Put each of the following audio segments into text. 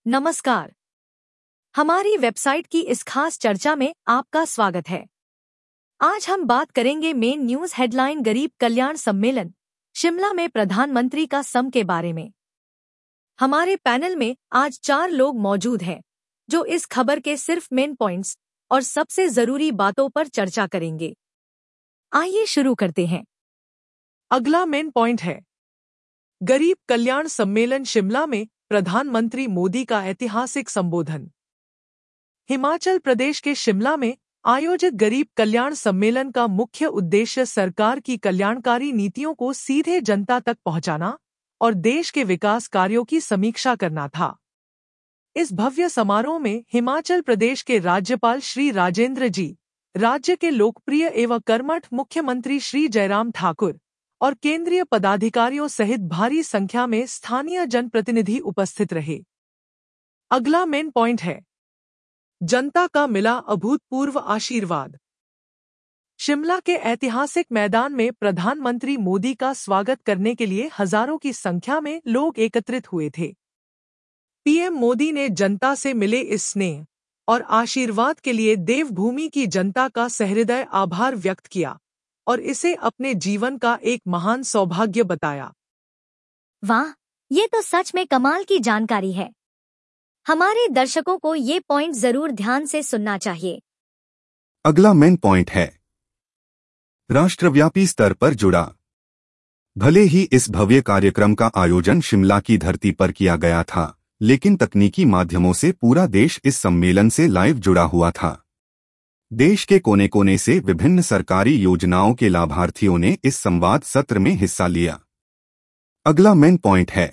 नमस्कार। हमारी वेबसाइट की इस खास चर्चा में आपका स्वागत है। आज हम बात करेंगे मेन न्यूज हेडलाइन गरीब कल्याण सम्मेलन शिमला में प्रधानमंत्री का सम के बारे में। हमारे पैनल में आज 4 लोग मौजूद हैं जो इस खबर के सिर्फ मेन पॉइंट्स और सबसे जरूरी बातों पर चर्चा करेंगे। आइए शुरू करते हैं। अगला मेन पॉइंट है गरीब कल्याण सम्मेलन शिमला में प्रधानमंत्री मोदी का ऐतिहासिक संबोधन। हिमाचल प्रदेश के शिमला में आयोजित गरीब कल्याण सम्मेलन का मुख्य उद्देश्य सरकार की कल्याणकारी नीतियों को सीधे जनता तक पहुंचाना और देश के विकास कार्यों की समीक्षा करना था। इस भव्य समारोह में हिमाचल प्रदेश के राज्यपाल श्री राजेंद्र जी, राज्य के लोकप्रिय एवं कर्मठ मुख्यमंत्री श्री जयराम ठाकुर और केंद्रीय पदाधिकारियों सहित भारी संख्या में स्थानीय जनप्रतिनिधि उपस्थित रहे। अगला मेन पॉइंट है जनता का मिला अभूतपूर्व आशीर्वाद। शिमला के ऐतिहासिक मैदान में प्रधानमंत्री मोदी का स्वागत करने के लिए हजारों की संख्या में लोग एकत्रित हुए थे। पीएम मोदी ने जनता से मिले इस स्नेह और आशीर्वाद के लिए देवभूमि की जनता का सहृदय आभार व्यक्त किया और इसे अपने जीवन का एक महान सौभाग्य बताया। वाह, ये तो सच में कमाल की जानकारी है। हमारे दर्शकों को ये पॉइंट जरूर ध्यान से सुनना चाहिए। अगला मेन पॉइंट है राष्ट्रव्यापी स्तर पर जुड़ा। भले ही इस भव्य कार्यक्रम का आयोजन शिमला की धरती पर किया गया था, लेकिन तकनीकी माध्यमों से पूरा देश इस सम्मेलन से लाइव जुड़ा हुआ था। देश के कोने कोने से विभिन्न सरकारी योजनाओं के लाभार्थियों ने इस संवाद सत्र में हिस्सा लिया। अगला मेन पॉइंट है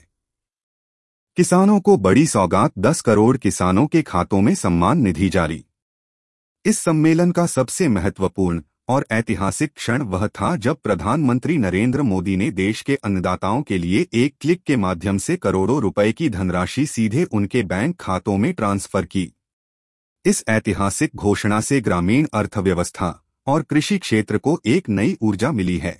किसानों को बड़ी सौगात। 10 करोड़ किसानों के खातों में सम्मान निधि जारी। इस सम्मेलन का सबसे महत्वपूर्ण और ऐतिहासिक क्षण वह था जब प्रधानमंत्री नरेंद्र मोदी ने देश के अन्नदाताओं के लिए एक क्लिक के माध्यम से करोड़ों रुपए की धनराशि सीधे उनके बैंक खातों में ट्रांसफर की। इस ऐतिहासिक घोषणा से ग्रामीण अर्थव्यवस्था और कृषि क्षेत्र को एक नई ऊर्जा मिली है।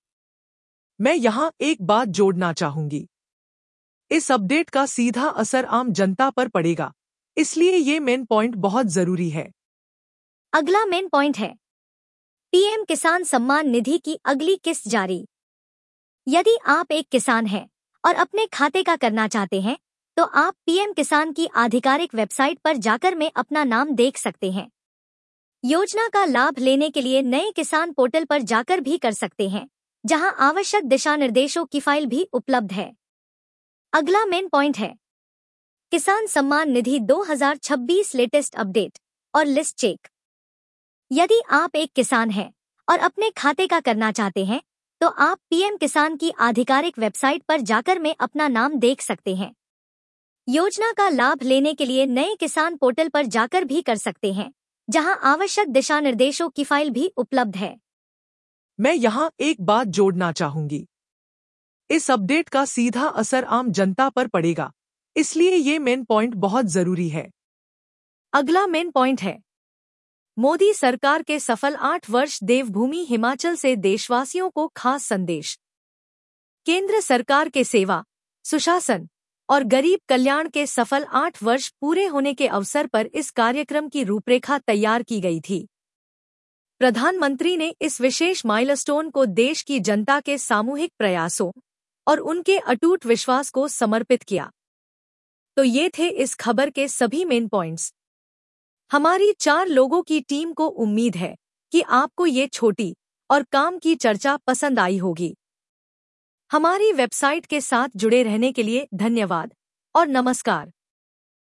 मैं यहाँ एक बात जोड़ना चाहूंगी। इस अपडेट का सीधा असर आम जनता पर पड़ेगा, इसलिए ये मेन पॉइंट बहुत जरूरी है। अगला मेन पॉइंट है पीएम किसान सम्मान निधि की अगली किस्त जारी। यदि आप एक किसान हैं और अपने खाते का करना चाहते हैं तो आप पीएम किसान की आधिकारिक वेबसाइट पर जाकर में अपना नाम देख सकते हैं। योजना का लाभ लेने के लिए नए किसान पोर्टल पर जाकर भी कर सकते हैं, जहां आवश्यक दिशा निर्देशों की फाइल भी उपलब्ध है। अगला मेन पॉइंट है किसान सम्मान निधि 2026 लेटेस्ट अपडेट और लिस्ट चेक। यदि आप एक किसान हैं और अपने खाते का करना चाहते हैं तो आप पीएम किसान की आधिकारिक वेबसाइट पर जाकर में अपना नाम देख सकते हैं। योजना का लाभ लेने के लिए नए किसान पोर्टल पर जाकर भी कर सकते हैं, जहां आवश्यक दिशा निर्देशों की फाइल भी उपलब्ध है। मैं यहाँ एक बात जोड़ना चाहूंगी। इस अपडेट का सीधा असर आम जनता पर पड़ेगा, इसलिए ये मेन पॉइंट बहुत जरूरी है। अगला मेन पॉइंट है मोदी सरकार के सफल 8 वर्ष देवभूमि हिमाचल से देशवासियों को खास संदेश। केंद्र सरकार के सेवा, सुशासन और गरीब कल्याण के सफल 8 वर्ष पूरे होने के अवसर पर इस कार्यक्रम की रूपरेखा तैयार की गई थी। प्रधानमंत्री ने इस विशेष माइलस्टोन को देश की जनता के सामूहिक प्रयासों और उनके अटूट विश्वास को समर्पित किया। तो ये थे इस खबर के सभी मेन पॉइंट्स। हमारी 4 लोगों की टीम को उम्मीद है कि आपको ये छोटी और काम की चर्चा पसंद आई होगी। हमारी वेबसाइट के साथ जुड़े रहने के लिए धन्यवाद और नमस्कार।